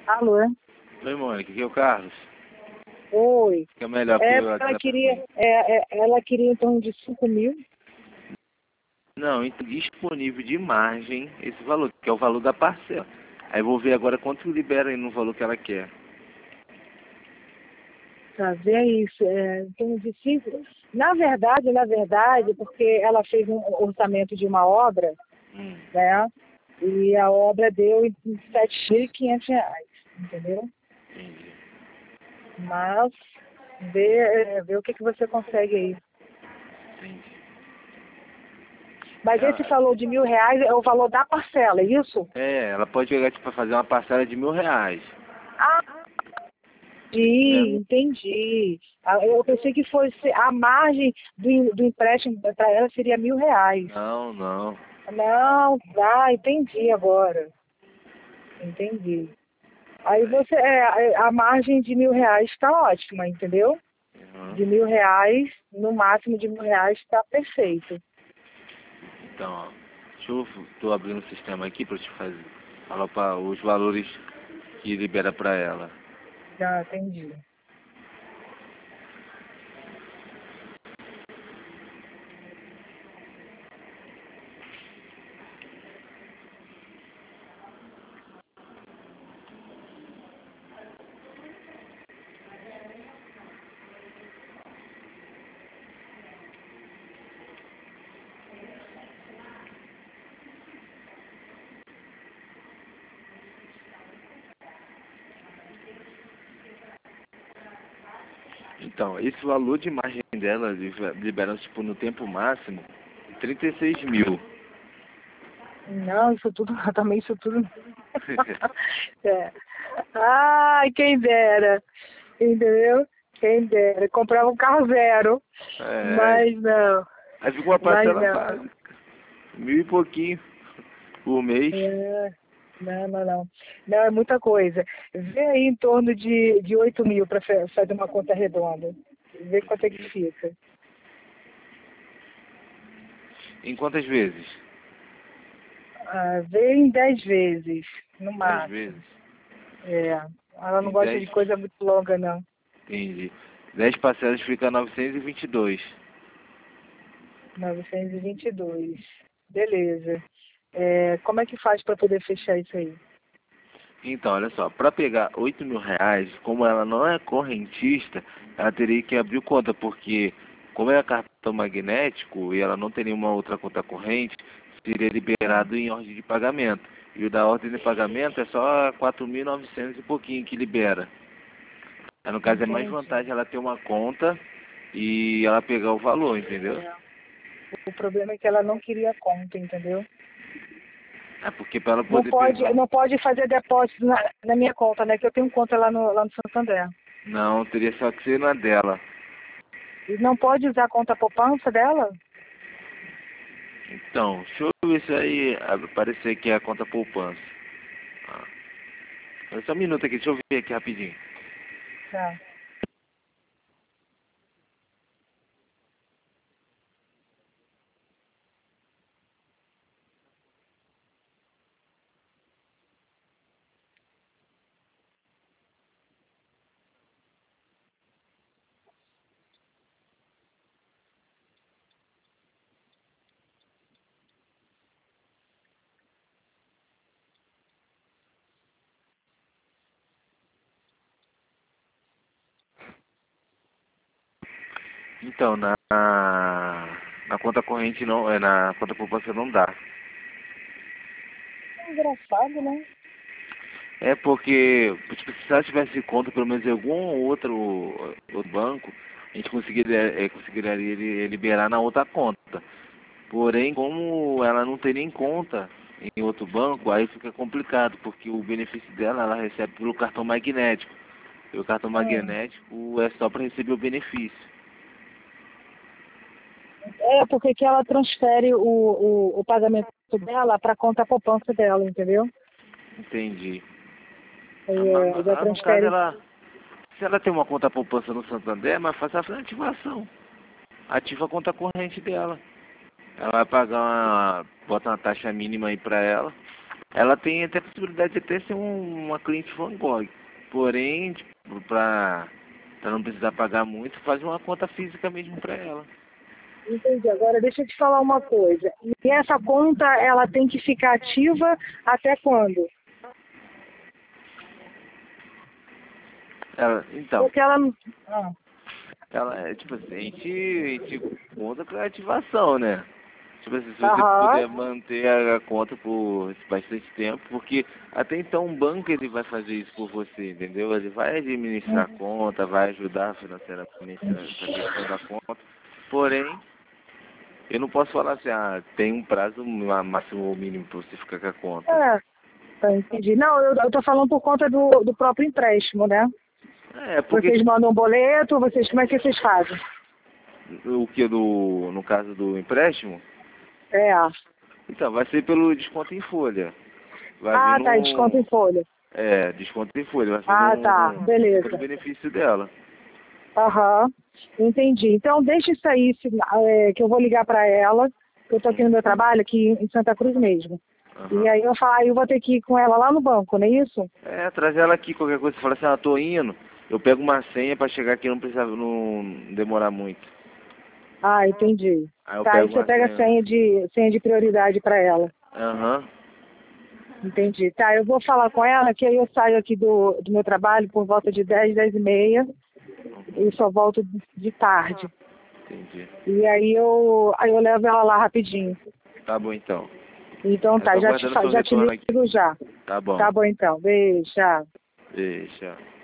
Alô? Oi, Mônica, aqui é o Carlos. Oi. Que é melhor que eu Ela queria em torno de 5 mil. Não, disponível de margem esse valor, que é o valor da parcela. Aí vou ver agora quanto libera aí no valor que ela quer. Tá, vê isso. Em torno de 5. Na verdade, porque ela fez um orçamento de uma obra, né? E a obra deu em R$ 7.500, entendeu? Entendi. Mas vê o que você consegue aí. Entendi. Mas esse valor de R$ 1.000 é o valor da parcela, é isso? Ela pode pegar tipo, pra fazer uma parcela de R$ 1.000. Ah, Né? entendi. Eu pensei que fosse a margem do empréstimo para ela seria R$ 1.000. Não, não. Não, entendi agora. Entendi. Aí a margem de R$ 1.000 está ótima, entendeu? De R$ 1.000, no máximo de R$ 1.000 está perfeito. Então, ó, tô abrindo o sistema aqui pra te falar para os valores que libera pra ela. Já entendi. Então, esse valor de margem dela, libera tipo, no tempo máximo, 36 mil. Não, isso tudo, também isso tudo. Ai, quem dera, entendeu? Quem dera. Comprava um carro zero, mas não. Aí fica uma Mas parcela não. básica, 1.000 e pouquinho por mês. Não. Não, é muita coisa. Vê aí em torno de 8 mil para fazer uma conta redonda. Vê quanto é que fica. Em quantas vezes? Vê em 10 vezes, no 10 máximo. vezes? Ela não Em gosta 10, de coisa muito longa, não. entendi. 10 parcelas fica 922. 922. Beleza. Como é que faz para poder fechar isso aí? Então, olha só, para pegar 8.000 reais, como ela não é correntista, ela teria que abrir conta, porque como é cartão magnético e ela não tem nenhuma outra conta corrente, seria liberado em ordem de pagamento. E o da ordem de pagamento é só 4.900 e pouquinho que libera. Aí, no caso, é mais Entendi. vantagem ela ter uma conta e ela pegar o valor, entendeu? O problema é que ela não queria conta, entendeu? É porque para ela poder pegar... Não pode fazer depósito na minha conta, né? Que eu tenho conta lá no Santander. Não, teria só que ser na dela. E não pode usar a conta poupança dela? Então, deixa eu ver se aí aparecer aqui a conta poupança. Só um minuto aqui, deixa eu ver aqui rapidinho. Tá. Então, na conta corrente não, na conta poupança não dá. É engraçado, né? É porque, tipo, se ela tivesse conta, pelo menos em algum outro banco, a gente conseguiria liberar na outra conta. Porém, como ela não tem nem conta em outro banco, aí fica complicado, porque o benefício dela, ela recebe pelo cartão magnético. E o cartão magnético é só para receber o benefício. Porque que ela transfere o pagamento dela para a conta poupança dela, entendeu? Entendi. Já No caso, transfere. se ela tem uma conta poupança no Santander, é mais fácil ela fazer a ativação. Ativa a conta corrente dela. Ela vai pagar bota uma taxa mínima aí pra ela. Ela tem até a possibilidade de até ser uma cliente Van Gogh. Porém, tipo, pra não precisar pagar muito, faz uma conta física mesmo pra ela. Entendi. Agora deixa eu te falar uma coisa. E essa conta, ela tem que ficar ativa até quando? Então, Porque ela não... Ah, ela é tipo assim, a gente conta pra ativação, né? Tipo assim, se você aham. puder manter a conta por bastante tempo, porque até então um banco ele vai fazer isso por você, entendeu? Ele vai administrar a conta, vai ajudar financeiramente essa questão da conta. Porém, eu não posso falar assim, tem um prazo máximo ou mínimo para você ficar com a conta. É, tá, entendi. Não, eu tô falando por conta do próprio empréstimo, né? É, porque Vocês tipo, mandam um boleto, como é que vocês fazem? o que no caso do empréstimo, É. então vai ser pelo desconto em folha. Vai vir Ah, tá, desconto em no folha. desconto em folha, vai ser Ah, tá, no beleza. benefício dela. Aham, entendi. Então deixa isso aí, que eu vou ligar para ela, que eu tô aqui no meu trabalho, aqui em Santa Cruz mesmo. E Aham. aí eu vou ter que ir com ela lá no banco, não é isso? Traz ela aqui, qualquer coisa, você fala assim, tô indo, eu pego uma senha pra chegar aqui, não demorar muito. Ah, entendi. Aí eu Tá, aí pego você uma pega a senha. senha de prioridade para ela. Aham. Entendi. Tá, eu vou falar com ela, que aí eu saio aqui do meu trabalho por volta de 10, 10h30 e só volto de tarde. Entendi. E aí eu levo ela lá rapidinho. Tá bom então. Então Eu tá, tô aguardando seu já te retorno aqui. ligo já. Tá bom. Tá bom então. Beijo, tchau. Deixa.